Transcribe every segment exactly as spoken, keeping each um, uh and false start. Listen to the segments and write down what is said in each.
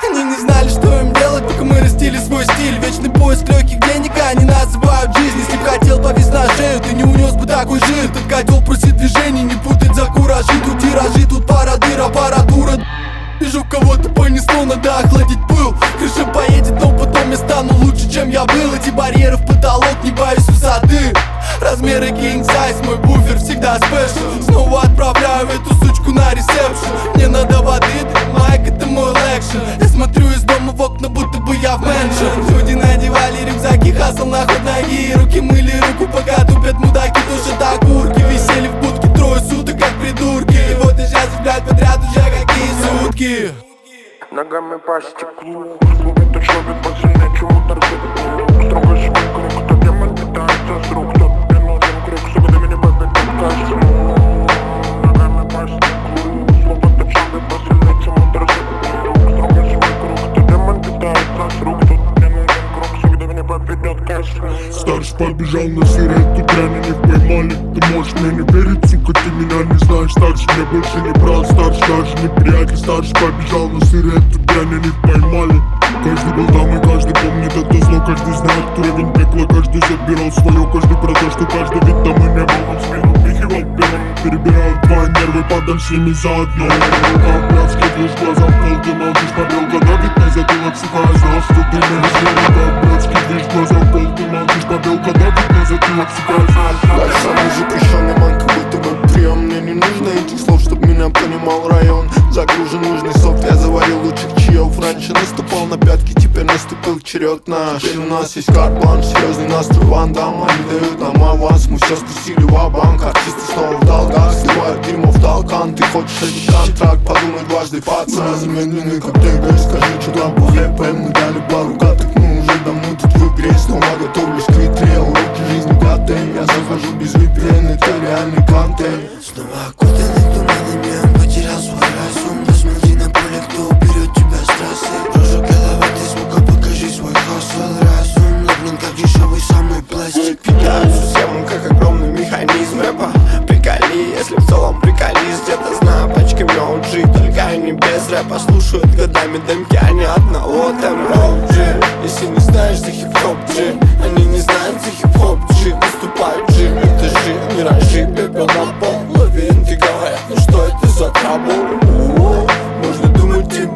Они не знали, что им делать, пока мы растили свой стиль. Вечный поиск легких денег, они называют жизнь. Если б хотел повис на шею, ты не унес бы такой жир. Этот котел просит движений, не путать за куражи. Тут тиражи, тут парадыр, аппаратура. Вижу, кого-то понесло, надо охладить пыл. Крыша поедет, но потом я стану лучше, чем я был. Эти барьеры в потолок, не боюсь высоты. Размеры king size, мой буфер всегда спешл. Снова отправляю эту сучку на ресепшн. Мне надо воды, майк, это мой лекшн. Я смотрю из дома в окна, будто бы я в мэншн. Люди надевали рюкзаки, хасл на ход ноги. Руки мыли руку, пока тупят мудаки, тушат окурки. Висели в будке трое суток, как придурки. И вот я сейчас играть подряд уже какие сутки. Ногами по стеклу, словно человек посильнее, чем удар за строго свой круг, кто демон питается с рук, тот мне нужен круг, чтобы ты меня победить косну. Ногами по стеклу, словно человек посильнее, чем удар за строго свой круг, кто демон питается с рук, тот мне нужен круг, чтобы ты меня победить косну. Старший побежал на сигарету, дрянь, их поймали. Ты можешь мне не верить, сука, ты меня не знаешь. Старший мне больше не брат, старший даже не приятель. Старший побежал на сигарету, дрянь, их поймали. Каждый был там и каждый помнит это зло. Каждый знает уровень пекла, каждый забирал свое. Каждый про то, что каждый вид там и не был. Он спину впихивал первым, перебирал твои нервы, падаль с ними заодно. Как блядский движ, глаза в пол, ты молчишь, побелка давит на затылок, сухая, знал, что ты не разделил. Как блядский движ, глаза в пол, ты молчишь, побелка давит на затылок, сухая, знал. Я самый запрещенный ман, как будто бы прием. Мне не нужно этих слов, чтоб меня понимал район. Загружен нужный софт, я заварил лучших чаев. Раньше наступал на пятки, теперь наступил черед наш. Теперь у нас есть карт-бланш, серьезный настрой Ван Дам. Они дают нам аванс, мы все спустили в банк. Артисты снова в долгах, сливают дерьмо в толкан. Ты хочешь этот контракт, подумай дважды, пацан. Замедленный как ТГ, скажи, что там по хэпэм. Мы дали пару каток, мы уже давно тут в игре. Снова готовлюсь к витре, уроки жизни готовим. Я захожу без ви пи эн, это реальный контент. Снова окутанный туманами, он потерял свой разум. Посмотри на поле, кто уберет тебя с трассы. Прожег головой, ты звука, покажи свой хасл. Разум лоблен, как дешевый самый пластик. Питаю систему, как огромный механизм рэпа. Приколи, если в целом приколись. Где-то знаю пачками о джи, только они без рэпа. Слушают годами демки, а не одного тембра джи. Если не знаешь за хип-хоп джи, они не знают за хип-хоп джи. Выступают джи, это жи, миражи, пепел на пол. Лавинки говорят, ну что это за трабл? Можно думать тебе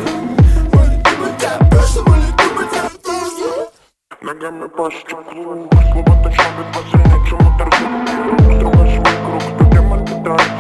можно думать о прошлом или думать о прошлом. Ногами по стеклу, словно человек посильнее, чем удар за строго свой круг, кто демон питается